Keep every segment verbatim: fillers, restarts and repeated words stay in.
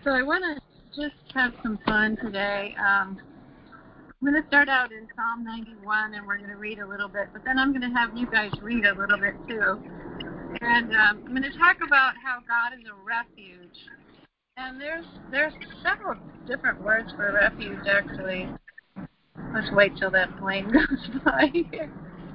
So I want to just have some fun today. Um, I'm going to start out in Psalm ninety-one, and we're going to read a little bit, but then I'm going to have you guys read a little bit too. And um, I'm going to talk about how God is a refuge. And there's there's several different words for refuge, actually. Let's wait till that plane goes by here.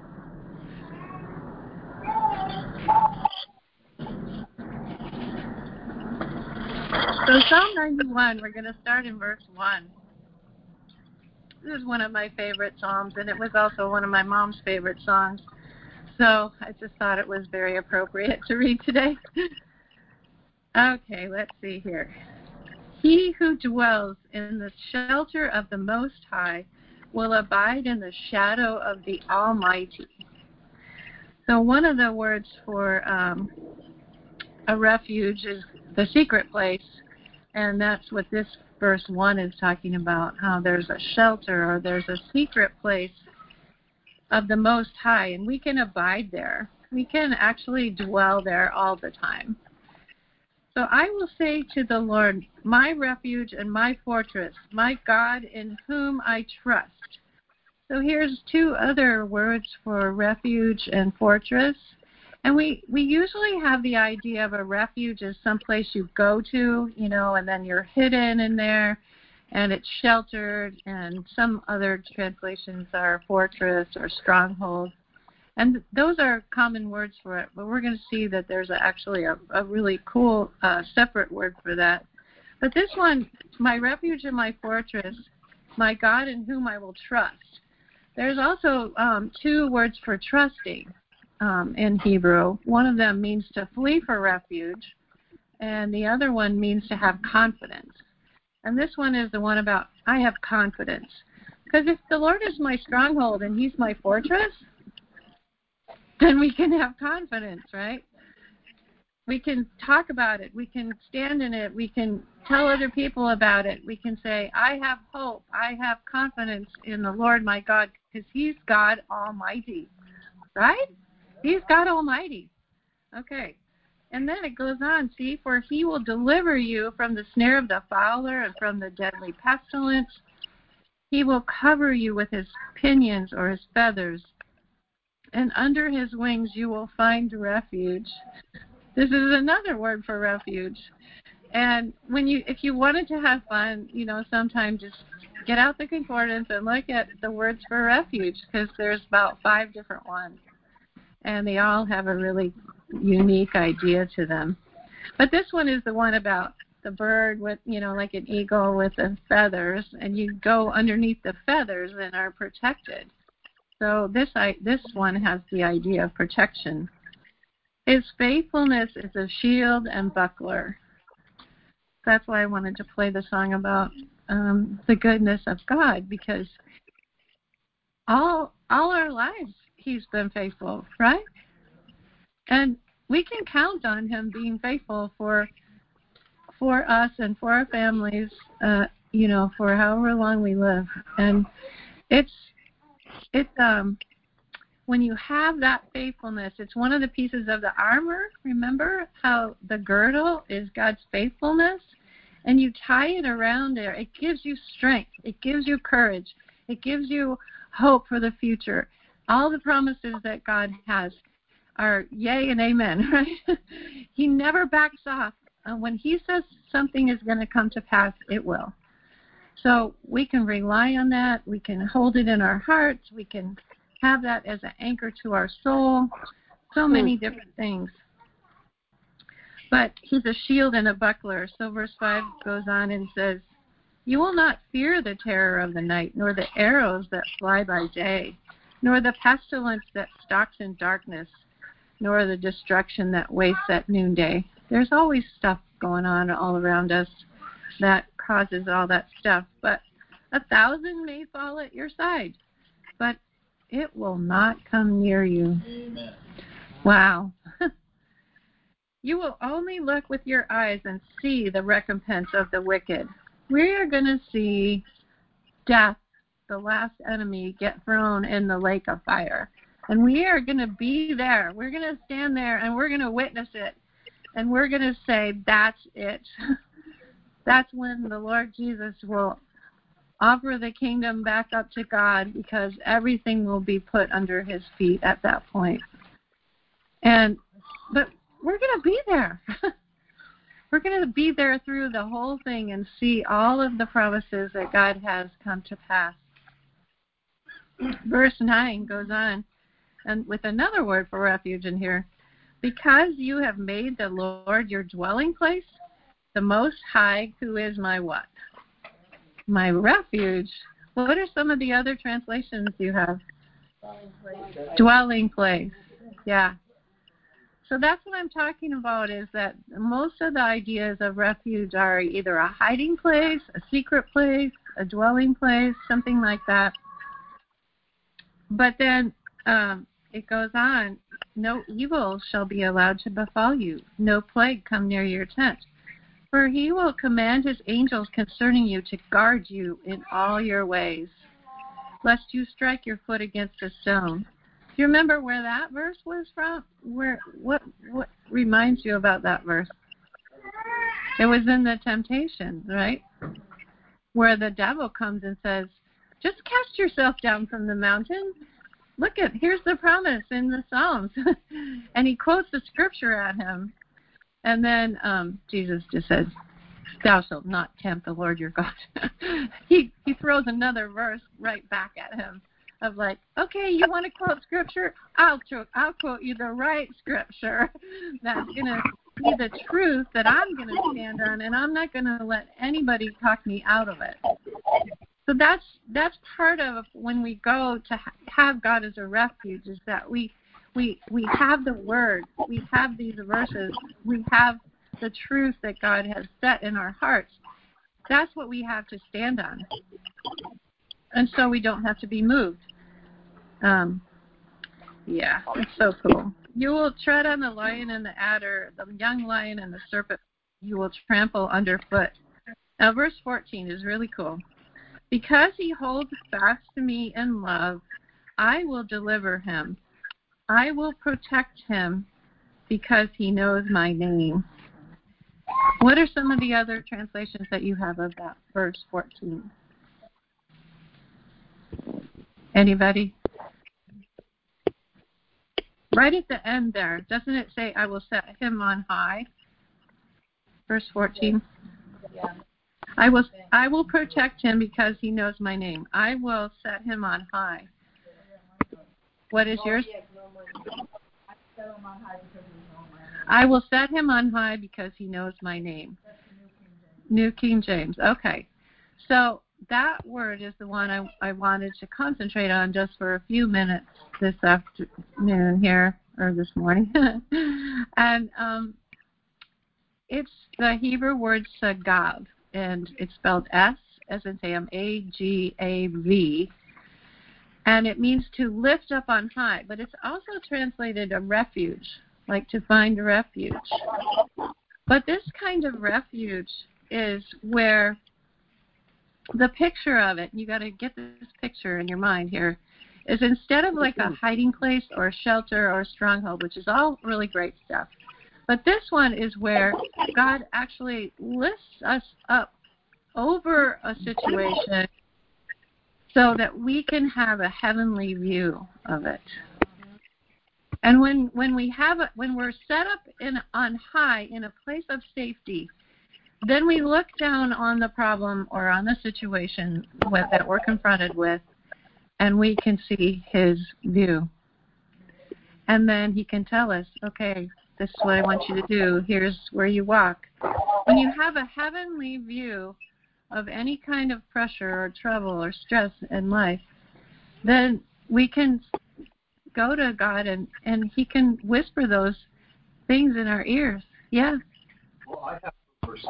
So Psalm ninety-one, we're going to start in verse one. This is one of my favorite psalms, and it was also one of my mom's favorite songs. So I just thought it was very appropriate to read today. Okay, let's see here. He who dwells in the shelter of the Most High will abide in the shadow of the Almighty. So one of the words for um, a refuge is the secret place, and that's what this verse one is talking about, how there's a shelter or there's a secret place of the Most High, and we can abide there. We can actually dwell there all the time. So I will say to the Lord, my refuge and my fortress, my God in whom I trust. So here's two other words for refuge and fortress. And we, we usually have the idea of a refuge as someplace you go to, you know, and then you're hidden in there, and it's sheltered, and some other translations are fortress or stronghold. And those are common words for it, but we're going to see that there's a, actually a, a really cool uh, separate word for that. But this one, my refuge and my fortress, my God in whom I will trust. There's also um, two words for trusting. Um, in Hebrew. One of them means to flee for refuge, and the other one means to have confidence. And this one is the one about, I have confidence. Because if the Lord is my stronghold and He's my fortress, then we can have confidence, right? We can talk about it. We can stand in it. We can tell other people about it. We can say, I have hope. I have confidence in the Lord my God, because He's God Almighty, right? He's God Almighty. Okay. And then it goes on, see, for He will deliver you from the snare of the fowler and from the deadly pestilence. He will cover you with His pinions or His feathers, and under His wings you will find refuge. This is another word for refuge. And when you, if you wanted to have fun, you know, sometimes just get out the concordance and look at the words for refuge, because there's about five different ones. And they all have a really unique idea to them. But this one is the one about the bird with, you know, like an eagle with the feathers, and you go underneath the feathers and are protected. So this I, this one has the idea of protection. His faithfulness is a shield and buckler. That's why I wanted to play the song about um, the goodness of God, because all all our lives He's been faithful, right? And we can count on Him being faithful for for us and for our families, uh, you know, for however long we live. And it's it's um when you have that faithfulness, it's one of the pieces of the armor. Remember how the girdle is God's faithfulness, and you tie it around there. It gives you strength. It gives you courage. It gives you hope for the future. All the promises that God has are yay and amen, right? He never backs off. Uh, when He says something is going to come to pass, it will. So we can rely on that. We can hold it in our hearts. We can have that as an anchor to our soul. So many different things. But He's a shield and a buckler. So verse five goes on and says, you will not fear the terror of the night, nor the arrows that fly by day, nor the pestilence that stalks in darkness, nor the destruction that wastes at noonday. There's always stuff going on all around us that causes all that stuff. But a thousand may fall at your side, but it will not come near you. Amen. Wow. You will only look with your eyes and see the recompense of the wicked. We are going to see death, the last enemy, get thrown in the lake of fire. And we are going to be there. We're going to stand there and we're going to witness it. And we're going to say, that's it. That's when the Lord Jesus will offer the kingdom back up to God, because everything will be put under his feet at that point. And but we're going to be there. We're going to be there through the whole thing and see all of the promises that God has come to pass. Verse nine goes on, and with another word for refuge in here. Because you have made the Lord your dwelling place, the Most High, who is my what? My refuge. What are some of the other translations you have? Dwelling place. Dwelling place. Yeah. So that's what I'm talking about, is that most of the ideas of refuge are either a hiding place, a secret place, a dwelling place, something like that. But then um, it goes on, no evil shall be allowed to befall you, no plague come near your tent. For he will command his angels concerning you to guard you in all your ways, lest you strike your foot against a stone. Do you remember where that verse was from? Where what what reminds you about that verse? It was in the Temptations, right? Where the devil comes and says, just cast yourself down from the mountain. Look at, here's the promise in the Psalms. And he quotes the scripture at him. And then um, Jesus just says, thou shalt not tempt the Lord your God. he he throws another verse right back at him of like, okay, you want to quote scripture? I'll, tr- I'll quote you the right scripture that's going to be the truth that I'm going to stand on, and I'm not going to let anybody talk me out of it. So that's that's part of when we go to ha- have God as a refuge, is that we we we have the word, we have these verses, we have the truth that God has set in our hearts. That's what we have to stand on. And so we don't have to be moved. Um, yeah, it's so cool. You will tread on the lion and the adder, the young lion and the serpent you will trample underfoot. Now, verse fourteen is really cool. Because he holds fast to me in love, I will deliver him. I will protect him because he knows my name. What are some of the other translations that you have of that verse fourteen? Anybody? Right at the end there, doesn't it say, I will set him on high? Verse fourteen. Yeah. I will I will protect him because he knows my name. I will set him on high. What is yours? I will set him on high because he knows my name. New King James. Okay. So that word is the one I, I wanted to concentrate on just for a few minutes this afternoon here, or this morning. And um, it's the Hebrew word sagav, and it's spelled S, as in Sam, A G A V. And it means to lift up on high, but it's also translated a refuge, like to find a refuge. But this kind of refuge is where the picture of it, you got to get this picture in your mind here, is instead of like a hiding place or a shelter or a stronghold, which is all really great stuff. But this one is where God actually lifts us up over a situation so that we can have a heavenly view of it. And when when we have a, when we're set up in on high in a place of safety, then we look down on the problem or on the situation with, that we're confronted with, and we can see his view. And then he can tell us, okay, this is what I want you to do. Here's where you walk. When you have a heavenly view of any kind of pressure or trouble or stress in life, then we can go to God and, and he can whisper those things in our ears. Yeah. Well, I have a verse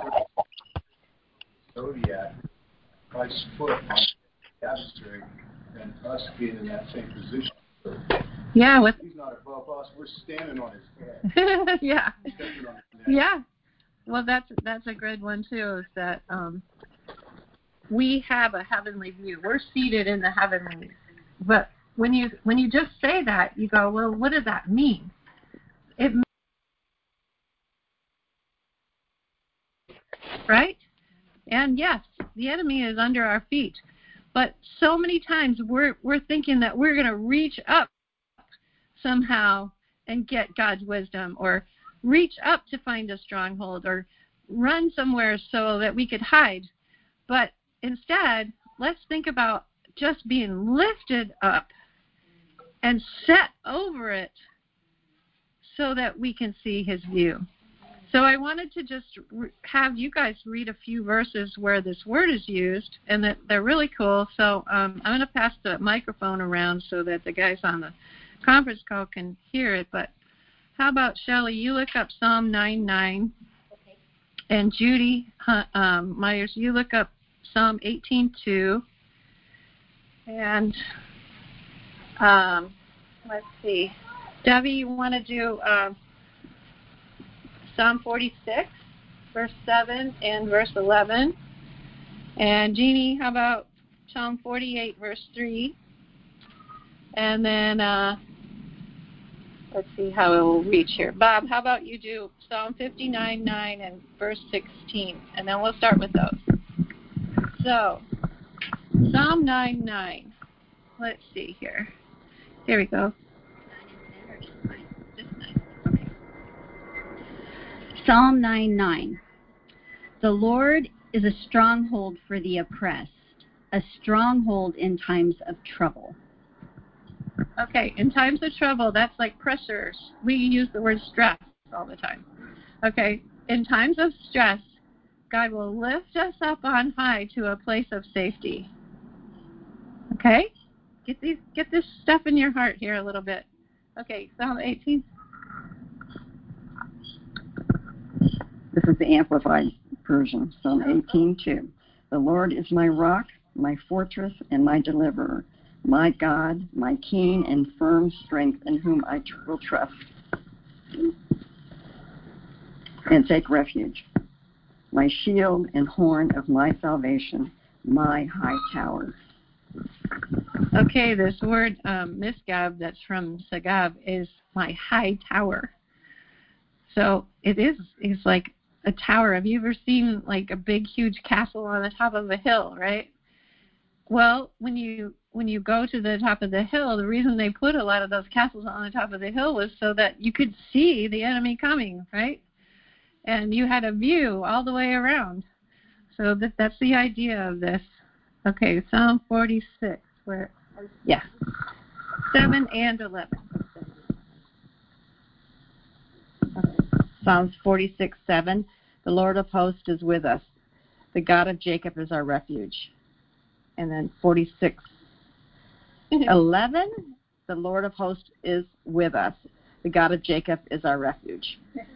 Zodiac, Christ's foot on the adversary, and us being in that same position. Yeah, with he's not above us, we're standing on his head. Yeah. Stepping on his neck. Yeah. Well, that's that's a good one too, is that um, we have a heavenly view. We're seated in the heavenlies. But when you when you just say that, you go, well, what does that mean? It means, right? And yes, the enemy is under our feet. But so many times we're we're thinking that we're going to reach up somehow and get God's wisdom, or reach up to find a stronghold, or run somewhere so that we could hide. But instead, let's think about just being lifted up and set over it so that we can see his view. So I wanted to just re- have you guys read a few verses where this word is used, and that they're really cool. So um, I'm going to pass the microphone around so that the guys on the conference call can hear it. But how about, Shelley, you look up Psalm nine nine, Okay. and Judy uh, um, Myers, you look up Psalm eighteen two, and um, let's see, Debbie, you want to do um, Psalm forty-six, verse seven and verse eleven. And Jeannie, how about Psalm forty-eight, verse three? And then, uh, let's see how it will reach here. Bob, how about you do Psalm fifty-nine, nine and verse sixteen? And then we'll start with those. So, Psalm nine, nine. Let's see here. Here we go. Okay. Psalm nine nine. The Lord is a stronghold for the oppressed, a stronghold in times of trouble. Okay, in times of trouble, that's like pressures. We use the word stress all the time. Okay, in times of stress, God will lift us up on high to a place of safety. Okay? Get these, get this stuff in your heart here a little bit. Okay, Psalm eighteen. This is the Amplified Version, Psalm eighteen two. The Lord is my rock, my fortress, and my deliverer, my God, my keen and firm strength, in whom I tr- will trust and take refuge, my shield and horn of my salvation, my high tower. Okay, this word um, misgab, that's from Sagab, is my high tower. So it is is like a tower. Have you ever seen like a big, huge castle on the top of a hill, right? Well, when you when you go to the top of the hill, the reason they put a lot of those castles on the top of the hill was so that you could see the enemy coming, right? And you had a view all the way around. So that that's the idea of this. Okay, Psalm forty-six, where yeah, seven and eleven. Okay. Psalms forty-six, seven. The Lord of hosts is with us. The God of Jacob is our refuge. And then forty-six, eleven. The Lord of hosts is with us. The God of Jacob is our refuge.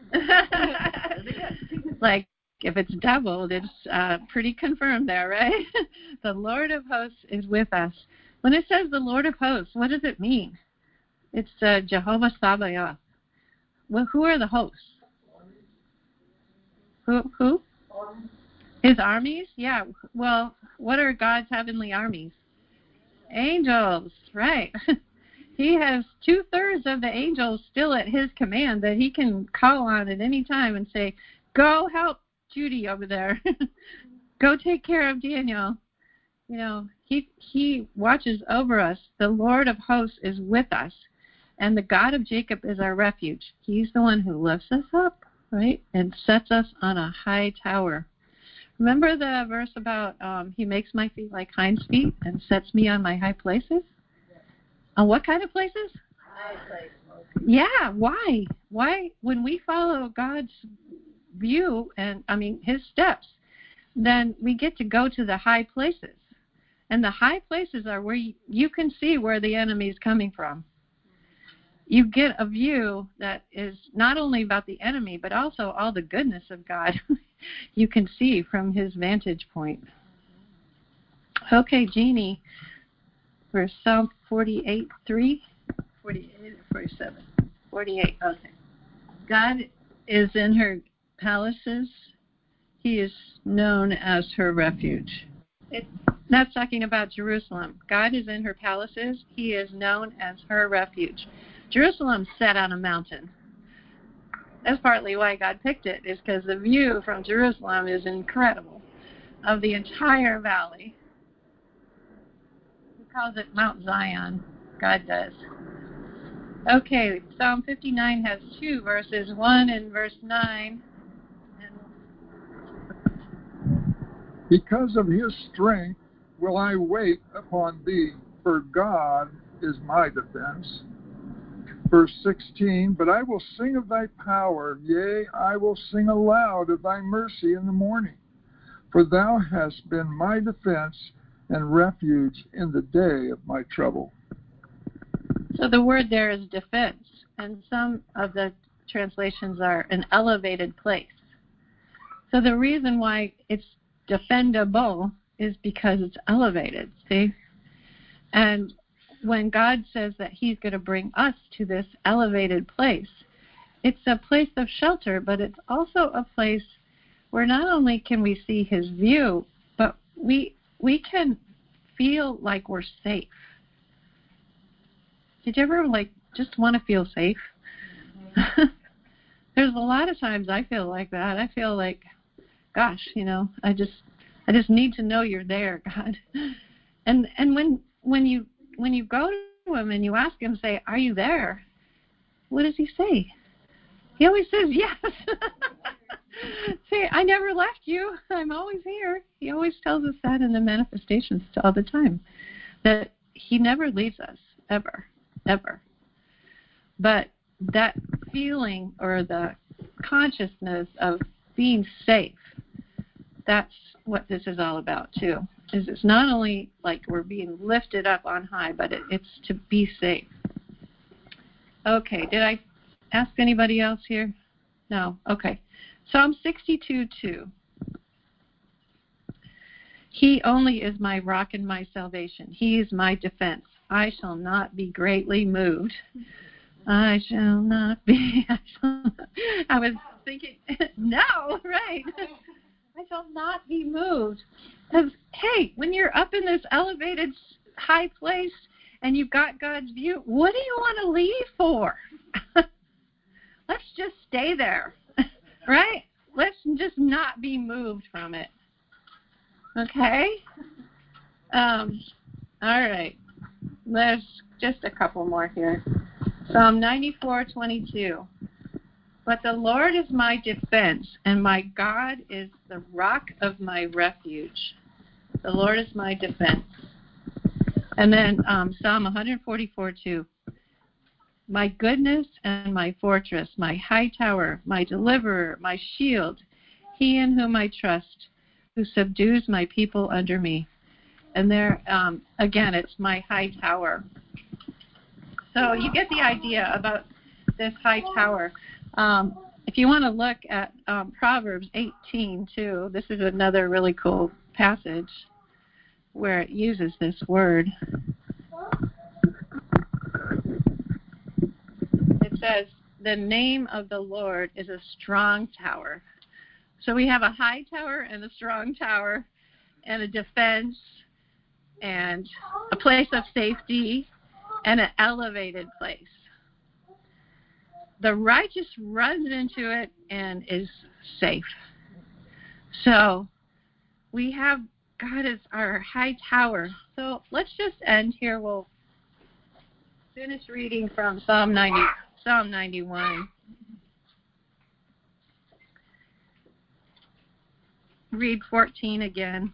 Like, if it's doubled, it's uh, pretty confirmed there, right? The Lord of hosts is with us. When it says the Lord of hosts, what does it mean? It's uh, Jehovah Sabaoth. Well, who are the hosts? Who? Who? His armies? Yeah. Well, what are God's heavenly armies? Angels, right. He has two-thirds of the angels still at his command that he can call on at any time and say, go help Judy over there. Go take care of Daniel. You know, he he watches over us. The Lord of hosts is with us. And the God of Jacob is our refuge. He's the one who lifts us up, right, and sets us on a high tower. Remember the verse about um, he makes my feet like hinds feet and sets me on my high places? On what kind of places? High places. Yeah, why? Why? When we follow God's view and, I mean, his steps, then we get to go to the high places. And the high places are where you, you can see where the enemy is coming from. You get a view that is not only about the enemy, but also all the goodness of God you can see from his vantage point. Okay, Jeannie, for Psalm forty-eight, three? forty-eight or forty-seven? forty-eight. Okay. God is in her palaces. He is known as her refuge. It's not talking about Jerusalem. God is in her palaces. He is known as her refuge. Jerusalem's set on a mountain. That's partly why God picked it, is because the view from Jerusalem is incredible. of the entire valley. He calls it Mount Zion. God does. Okay, Psalm fifty-nine has two verses, one and verse nine. Because of his strength will I wait upon thee, for God is my defense. Verse sixteen, but I will sing of thy power, yea, I will sing aloud of thy mercy in the morning. For thou hast been my defense and refuge in the day of my trouble. So the word there is defense, and some of the translations are an elevated place. So the reason why it's defendable is because it's elevated, see? And when God says that he's going to bring us to this elevated place, it's a place of shelter, but it's also a place where not only can we see his view, but we we can feel like we're safe. Did you ever, like, just want to feel safe? Mm-hmm. There's a lot of times I feel like that. I feel like, gosh, you know, I just I just need to know you're there, God. And and when when you when you go to him and you ask him, say, are you there? What does he say? He always says yes. Say, I never left you. I'm always here. He always tells us that in the manifestations all the time, that he never leaves us, ever, ever. But that feeling or the consciousness of being safe, that's what this is all about, too. Is it's not only like we're being lifted up on high, but it, it's to be safe. Okay, did I ask anybody else here? No? Okay. Psalm sixty-two two. He only is my rock and my salvation. He is my defense. I shall not be greatly moved. I shall not be. I, shall not, I was thinking, no, right. I shall not be moved. Because, hey, when you're up in this elevated high place and you've got God's view, what do you want to leave for? Let's just stay there, right? Let's just not be moved from it. Okay? Um, all right. There's just a couple more here. Psalm ninety-four twenty-two. But the Lord is my defense, and my God is the rock of my refuge. The Lord is my defense. And then um, Psalm one forty-four two. My goodness and my fortress, my high tower, my deliverer, my shield, he in whom I trust, who subdues my people under me. And there, um, again, it's my high tower. So you get the idea about this high tower. Um, if you want to look at um, Proverbs eighteen, too, this is another really cool passage where it uses this word. It says, the name of the Lord is a strong tower. So we have a high tower and a strong tower and a defense and a place of safety and an elevated place. The righteous runs into it and is safe. So we have God as our high tower. So let's just end here. We'll finish reading from Psalm ninety, Psalm ninety-one. Read fourteen again.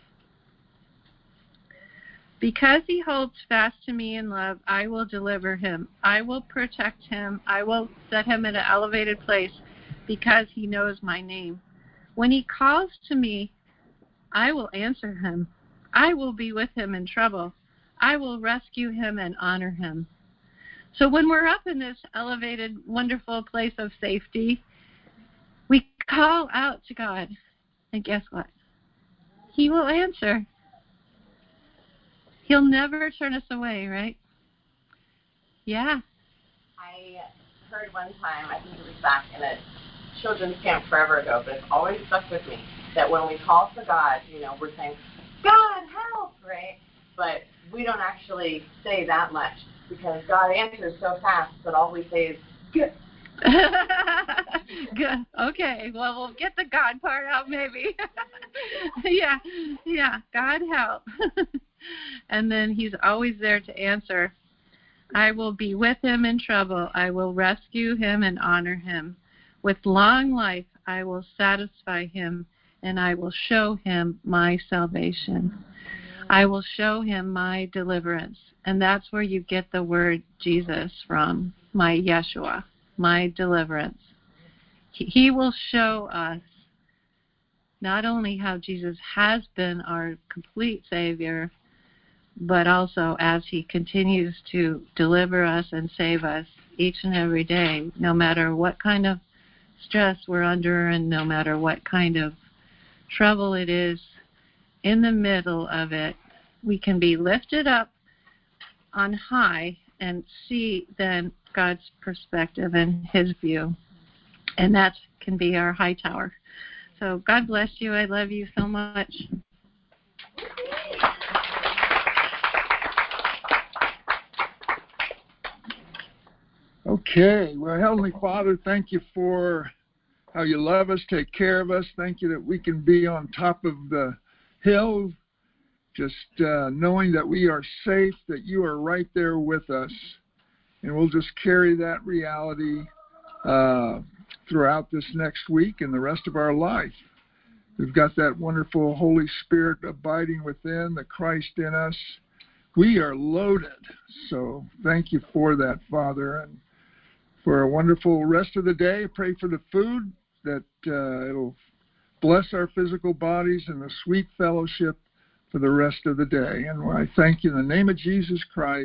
Because he holds fast to me in love, I will deliver him. I will protect him. I will set him in an elevated place because he knows my name. When he calls to me, I will answer him. I will be with him in trouble. I will rescue him and honor him. So when we're up in this elevated, wonderful place of safety, we call out to God. And guess what? He will answer. He'll never turn us away, right? Yeah. I heard one time, I think it was back in a children's camp forever ago, but it's always stuck with me, that when we call to God, you know, we're saying, God, help, right? But we don't actually say that much because God answers so fast that all we say is, good. Good. Okay. Well, we'll get the God part out maybe. yeah, yeah, God help. And then he's always there to answer. I will be with him in trouble. I will rescue him and honor him. With long life, I will satisfy him, and I will show him my salvation. I will show him my deliverance. And that's where you get the word Jesus from, my Yeshua, my deliverance. He will show us not only how Jesus has been our complete Savior, but also as he continues to deliver us and save us each and every day, no matter what kind of stress we're under and no matter what kind of trouble it is. In the middle of it, we can be lifted up on high and see then God's perspective and his view. And that can be our high tower. So God bless you. I love you so much. Okay. Well, Heavenly Father, thank you for how you love us, take care of us. Thank you that we can be on top of the hill, just uh, knowing that we are safe, that you are right there with us. And we'll just carry that reality uh, throughout this next week and the rest of our life. We've got that wonderful Holy Spirit abiding within, the Christ in us. We are loaded. So thank you for that, Father. And for a wonderful rest of the day, pray for the food, that uh, it'll bless our physical bodies and the sweet fellowship for the rest of the day. And I thank you in the name of Jesus Christ.